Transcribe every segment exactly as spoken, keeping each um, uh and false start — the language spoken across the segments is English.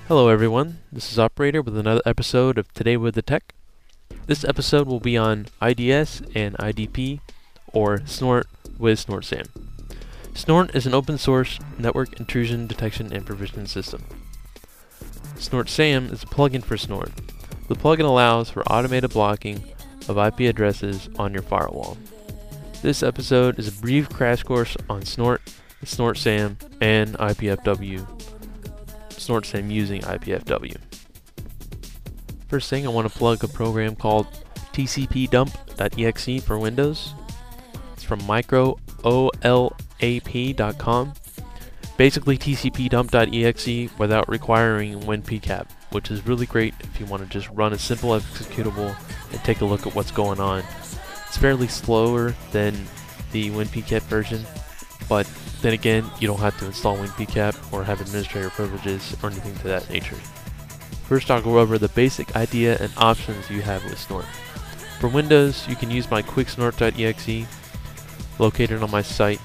Hello everyone, this is Operator with another episode of Today with the Tech. This episode will be on I D S and I D P, or Snort with SnortSam. Snort is an open source network intrusion detection and prevention system. SnortSam is a plugin for Snort. The plugin allows for automated blocking of I P addresses on your firewall. This episode is a brief crash course on Snort, SnortSam, and I P F W. SnortSam using I P F W. First thing, I want to plug a program called T C P dump dot E X E for Windows. It's from micro O L A P dot com. Basically T C P dump dot E X E without requiring WinPcap, which is really great if you want to just run a simple executable and take a look at what's going on. It's fairly slower than the WinPcap version, but then again, you don't have to install WinPcap or have administrator privileges or anything to that nature. First, I'll go over the basic idea and options you have with Snort. For Windows, you can use my quick snort dot E X E located on my site.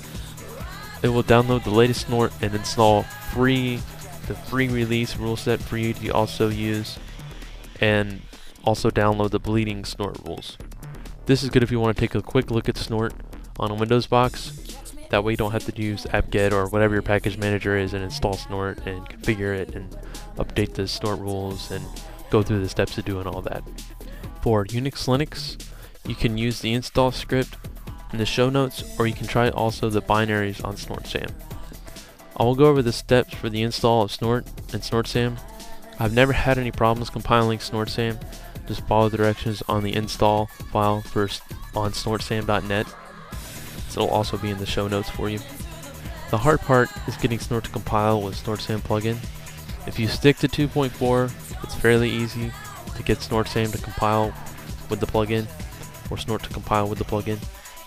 It will download the latest Snort and install free the free release rule set for you to also use, and also download the bleeding Snort rules. This is good if you want to take a quick look at Snort on a Windows box. That way you don't have to use apt-get or whatever your package manager is and install Snort and configure it and update the Snort rules and go through the steps of doing all that. For Unix Linux, you can use the install script in the show notes, or you can try also the binaries on SnortSam. I will go over the steps for the install of Snort and SnortSam. I've never had any problems compiling SnortSam. Just follow the directions on the install file first on snortsam dot net. So it'll also be in the show notes for you. The hard part is getting Snort to compile with SnortSam plugin. If you stick to two point four, it's fairly easy to get SnortSam to compile with the plugin, or Snort to compile with the plugin.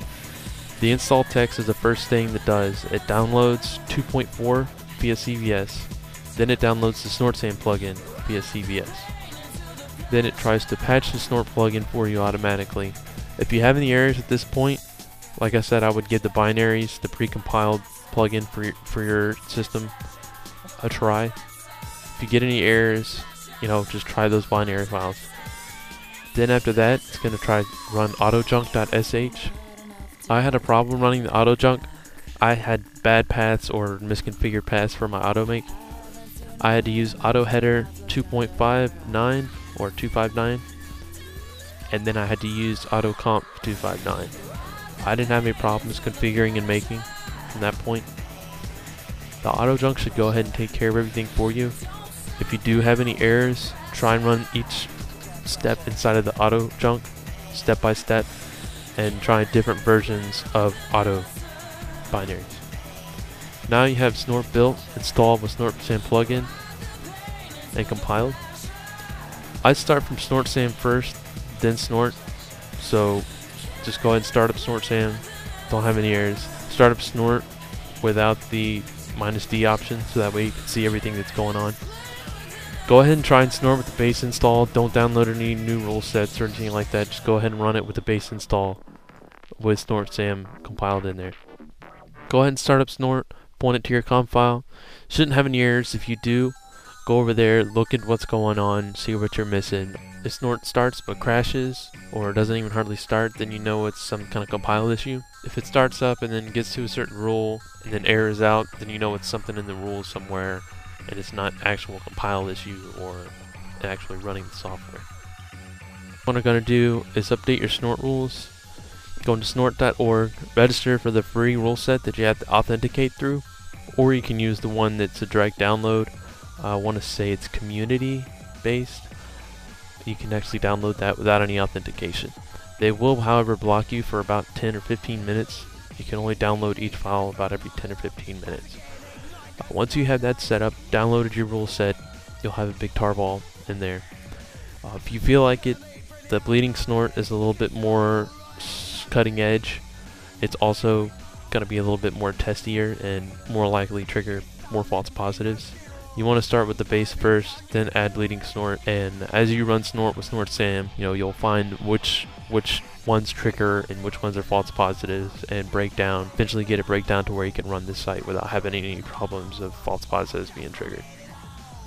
The install text is the first thing that does. It downloads two point four via C V S, then it downloads the SnortSam plugin via C V S. Then it tries to patch the Snort plugin for you automatically. If you have any errors at this point, like I said, I would give the binaries, the pre-compiled plugin for your, for your system, a try. If you get any errors, you know, just try those binary files. Then after that, it's going to try run autojunk dot S H. I had a problem running the autojunk. I had bad paths or misconfigured paths for my automake. I had to use autoheader two point five nine or two five nine, and then I had to use autocomp two five nine. I didn't have any problems configuring and making from that point. The autojunk should go ahead and take care of everything for you. If you do have any errors, try and run each step inside of the autojunk step by step and try different versions of auto binaries. Now you have Snort built, installed with SnortSam plugin, and compiled. I start from SnortSam first, then Snort, so just go ahead and start up SnortSam. Don't have any errors. Start up Snort without the minus D option, so that way you can see everything that's going on. Go ahead and try and Snort with the base install. Don't download any new rule sets or anything like that. Just go ahead and run it with the base install with SnortSam compiled in there. Go ahead and start up Snort. Point it to your conf file. Shouldn't have any errors. If you do, go over there, look at what's going on, see what you're missing. If Snort starts but crashes, or doesn't even hardly start, then you know it's some kind of compile issue. If it starts up and then gets to a certain rule and then errors out, then you know it's something in the rules somewhere and it's not actual compile issue or actually running the software. What I'm going to do is update your Snort rules. Go into snort dot org, register for the free rule set that you have to authenticate through, or you can use the one that's a direct download. I want to say it's community based. You can actually download that without any authentication. They will, however, block you for about ten or fifteen minutes. You can only download each file about every ten or fifteen minutes. Uh, once you have that set up, downloaded your rule set, you'll have a big tarball in there. Uh, if you feel like it, the bleeding Snort is a little bit more cutting edge. It's also going to be a little bit more testier and more likely trigger more false positives. You want to start with the base first, then add bleeding Snort, and as you run Snort with SnortSam, you know, you'll find which which ones trigger and which ones are false positives, and break down, eventually get a breakdown to where you can run this site without having any problems of false positives being triggered.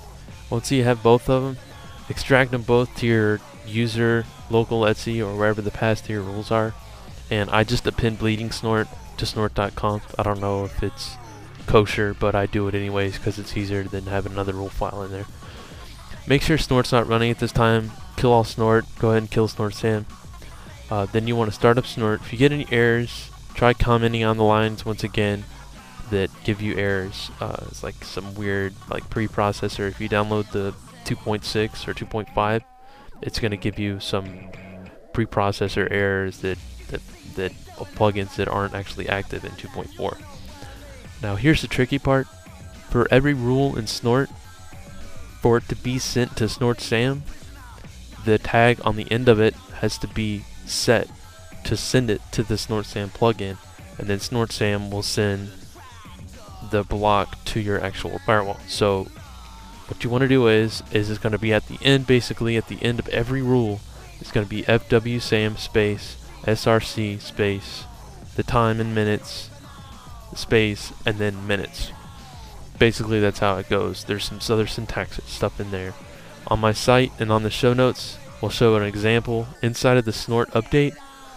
Once you have both of them, extract them both to your user local Etsy or wherever the paths to your rules are. And I just append bleeding snort to snort dot conf. I don't know if it's kosher, but I do it anyways because it's easier than having another rule file in there. Make sure Snort's not running at this time. Kill all Snort. Go ahead and kill Snort Sam. Uh, then you want to start up Snort. If you get any errors, try commenting on the lines once again that give you errors. Uh, it's like some weird like preprocessor. If you download the two point six or two point five, it's going to give you some preprocessor errors that that that of plugins that aren't actually active in two point four. Now here's the tricky part. For every rule in Snort, for it to be sent to Snort Sam, the tag on the end of it has to be set to send it to the Snort Sam plugin, and then Snort Sam will send the block to your actual firewall. So what you want to do is is it's going to be at the end, basically at the end of every rule. It's going to be F W SAM space S R C space the time in minutes space and then minutes. Basically that's how it goes. There's some other syntax stuff in there. On my site and on the show notes we'll show an example. Inside of the Snort update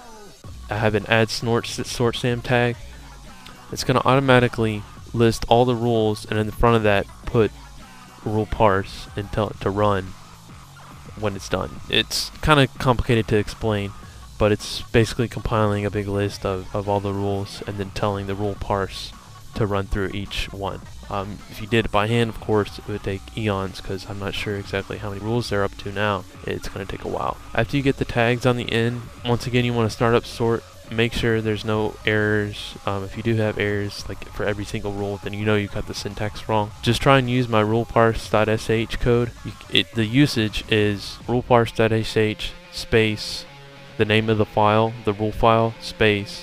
I have an add snort snort sam tag. It's going to automatically list all the rules, and in the front of that put rule parse and tell it to run when it's done. It's kind of complicated to explain, but it's basically compiling a big list of, of all the rules and then telling the rule parse to run through each one. Um, if you did it by hand, of course, it would take eons because I'm not sure exactly how many rules they're up to now. It's going to take a while. After you get the tags on the end, once again you want to start up Snort. Make sure there's no errors. Um, if you do have errors, like for every single rule, then you know you got the syntax wrong. Just try and use my ruleparse.sh code. You, it, the usage is ruleparse.sh space the name of the file, the rule file, space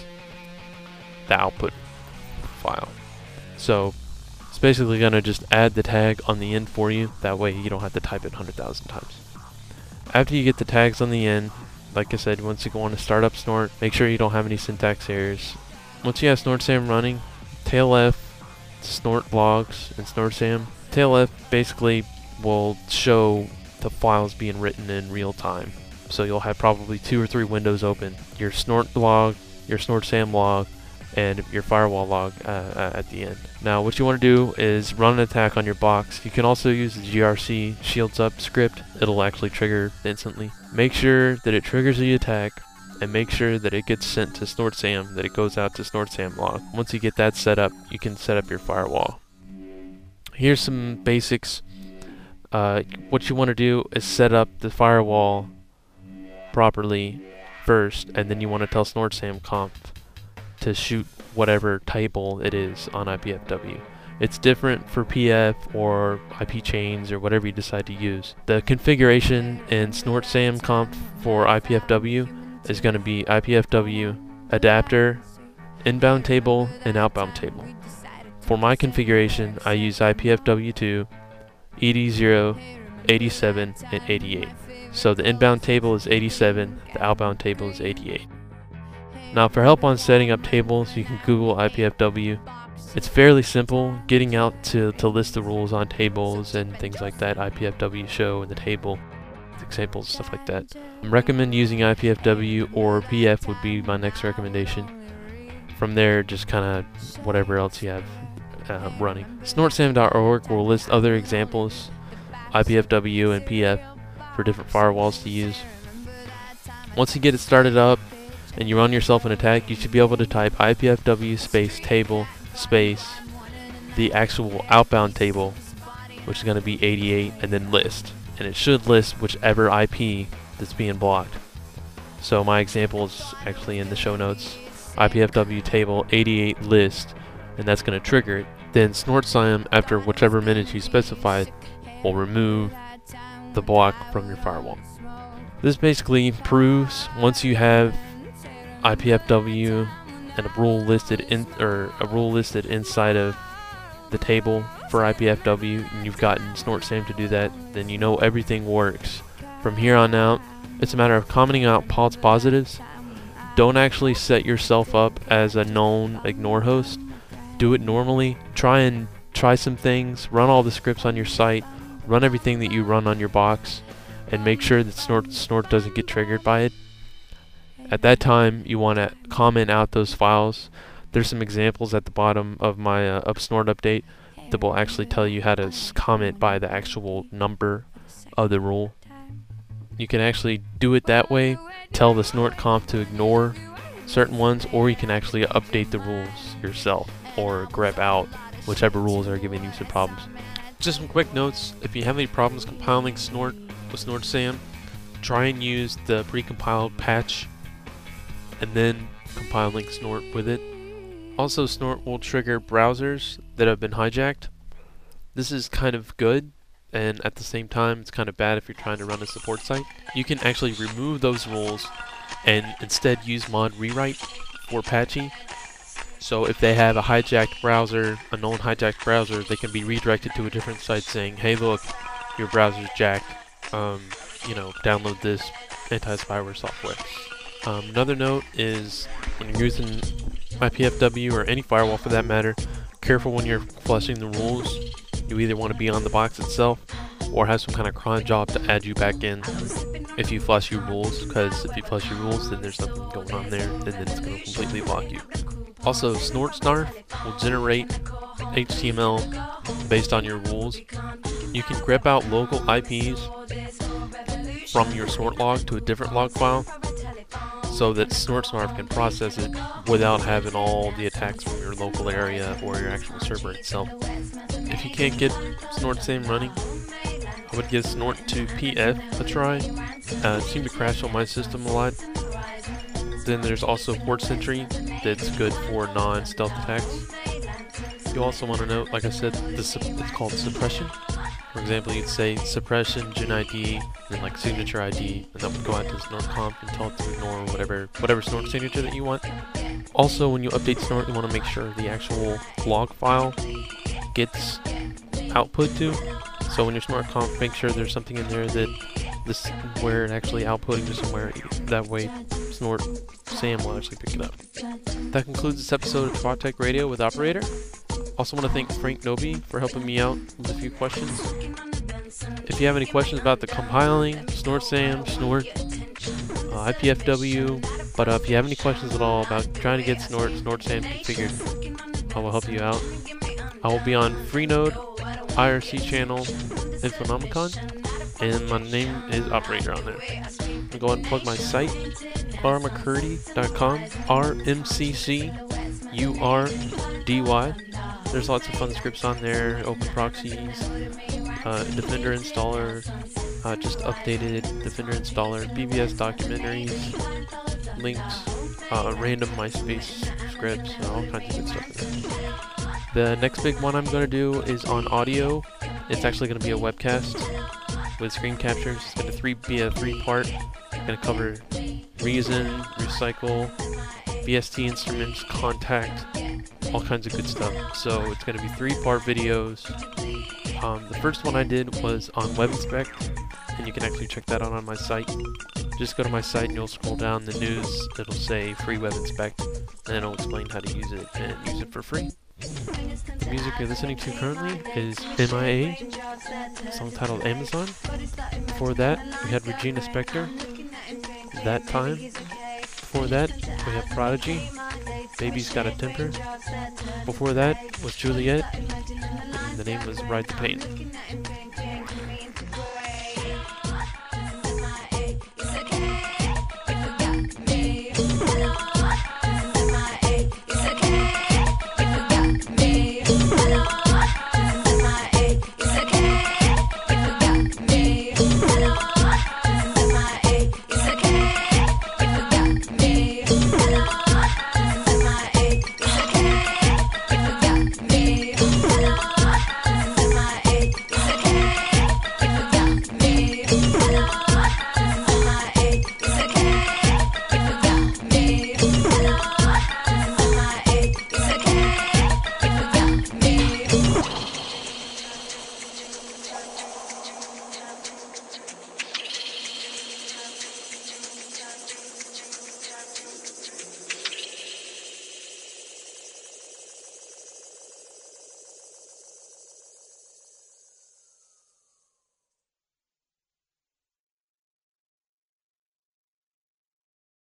the output file. So it's basically going to just add the tag on the end for you. That way you don't have to type it one hundred thousand times. After you get the tags on the end, like I said, once you go on to start up Snort, make sure you don't have any syntax errors. Once you have Snort Sam running, tail F, Snort logs, and Snort Sam. Tail F basically will show the files being written in real time. So you'll have probably two or three windows open. Your Snort log, your Snort Sam log, and your firewall log uh, uh, at the end. Now what you want to do is run an attack on your box. You can also use the G R C shields up script. It'll actually trigger instantly. Make sure that it triggers the attack and make sure that it gets sent to Snort Sam, that it goes out to Snort Sam log. Once you get that set up, you can set up your firewall. Here's some basics. Uh, what you want to do is set up the firewall properly first, and then you want to tell Snort Sam conf to shoot whatever table it is on I P F W. It's different for P F or I P chains or whatever you decide to use. The configuration in Snort Sam conf for I P F W is going to be I P F W adapter, inbound table, and outbound table. For my configuration, I use I P F W two, E D zero, eighty-seven, and eighty-eight. So the inbound table is eighty-seven, the outbound table is eighty-eight. Now for help on setting up tables, you can Google I P F W. It's fairly simple getting out to, to list the rules on tables and things like that. I P F W show and the table, examples, stuff like that. I recommend using I P F W or P F would be my next recommendation. From there, just kind of whatever else you have uh, running. snort sam dot org will list other examples, I P F W and P F, for different firewalls to use. Once you get it started up and you run yourself an attack, you should be able to type I P F W space table space the actual outbound table, which is going to be eighty-eight, and then list, and it should list whichever I P that's being blocked. So my example is actually in the show notes. I P F W table eighty-eight list, and that's going to trigger it. Then Snort Sam, after whichever minutes you specified, will remove the block from your firewall. This basically proves once you have I P F W and a rule listed in or a rule listed inside of the table for I P F W, and you've gotten Snort Sam to do that, then you know everything works. From here on out, it's a matter of commenting out false positives. Don't actually set yourself up as a known ignore host. Do it normally. Try and try some things. Run all the scripts on your site. run everything that you run on your box, and make sure that Snort Snort doesn't get triggered by it. At that time, you want to comment out those files. There's some examples at the bottom of my uh, UpSnort update that will actually tell you how to s comment by the actual number of the rule. You can actually do it that way, tell the Snort conf to ignore certain ones, or you can actually update the rules yourself or grep out whichever rules are giving you some problems. Just some quick notes: if you have any problems compiling Snort with Snort SAM, try and use the pre-compiled patch and then compiling Snort with it. Also, Snort will trigger browsers that have been hijacked. This is kind of good, and at the same time it's kind of bad if you're trying to run a support site. You can actually remove those rules and instead use mod rewrite for Apache. So if they have a hijacked browser, a known hijacked browser, they can be redirected to a different site saying, hey look, your browser's jacked, um, you know, download this anti-spyware software. Um, another note is, when you're using I P F W or any firewall for that matter, careful when you're flushing the rules. You either want to be on the box itself or have some kind of cron job to add you back in if you flush your rules, because if you flush your rules then there's something going on there and then it's going to completely block you. Also, Snort Snarf will generate H T M L based on your rules. You can grep out local I Ps from your Snort log to a different log file so that Snort Snarf can process it without having all the attacks from your local area or your actual server itself. If you can't get Snort SAM running, I would give Snort two P F a try. Uh, it seemed to crash on my system a lot. Then there's also Port Sentry that's good for non-stealth attacks. You also want to note, like I said, this it's called suppression. For example, you'd say suppression gen I D, and then like signature I D, and that would go out to Snort conf and tell it to ignore whatever whatever Snort signature that you want. Also, when you update Snort, you want to make sure the actual log file gets output to. So when your Snort conf, make sure there's something in there that this where it actually outputting to somewhere. That way, Snort SAM will actually pick it up. That concludes this episode of Twat Tech Radio with Operator. Also want to thank Frank Noby for helping me out with a few questions. If you have any questions about the compiling, Snort SAM, Snort, uh, I P F W, but uh, if you have any questions at all about trying to get Snort, Snort SAM configured, I will help you out. I will be on Freenode, I R C channel, and Phenomicon, and my name is Operator on there. I'll go ahead and plug my site, r mccurdy dot com, R M C C U R D Y. There's lots of fun scripts on there, open proxies, uh, Defender installer, uh, just updated Defender installer, B B S documentaries, links, uh, random MySpace scripts, uh, all kinds of good stuff in there. The next big one I'm going to do is on audio. It's actually going to be a webcast with screen captures. It's going to three, be a three-part. It's going to cover Reason, Recycle, B S T Instruments, Contact, all kinds of good stuff. So it's going to be three-part videos. Um, the first one I did was on WebInspect, and you can actually check that out on my site. Just go to my site and you'll scroll down the news. It'll say free WebInspect, and it'll explain how to use it and use it for free. The music you're listening to currently is M I A, a song titled Amazon. Before that, we had Regina Spektor, That Time. Before that, we have Prodigy, Baby's Got a Temper. Before that was Juliet, and the name was Ride the Pain.